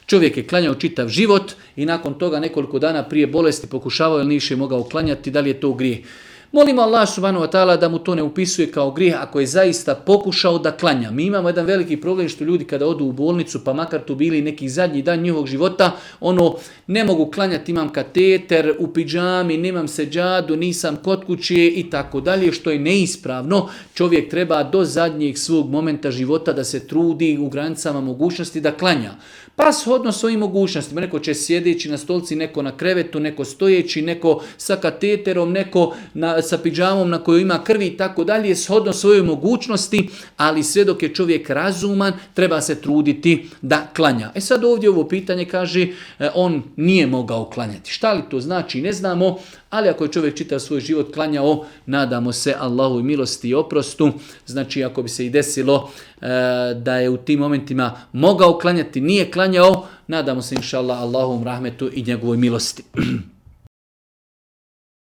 Čovjek je klanjao čitav život i nakon toga nekoliko dana prije bolesti pokušavao ili nije mogao klanjati, da li je to grijeh. Molimo Allah subhanahu wa ta'ala da mu to ne upisuje kao grijeh ako je zaista pokušao da klanja. Mi imamo jedan veliki problem što ljudi kada odu u bolnicu, pa makar tu bili neki zadnji dan njihovog života, ne mogu klanjati, imam kateter, u pidžami, nemam seđadu, nisam kod kuće i tako dalje, što je neispravno. Čovjek treba do zadnjeg svog momenta života da se trudi u granicama mogućnosti da klanja. Pa shodno svojim mogućnostima, neko će sjedeći na stolci, neko na krevetu, neko stojeći, neko sa kateterom, neko sa pidžamom na kojoj ima krvi i tako dalje, shodno svojoj mogućnosti, ali sve dok je čovjek razuman, treba se truditi da klanja. Sad ovdje ovo pitanje kaže, on nije mogao klanjati. Šta li to znači, ne znamo, ali ako je čovjek čitav svoj život klanjao, nadamo se Allahovoj milosti i oprostu. Znači ako bi se i desilo da je u tim momentima mogao klanjati, nije klanjao, nadamo se inša Allah Allahovom rahmetu i njegovoj milosti.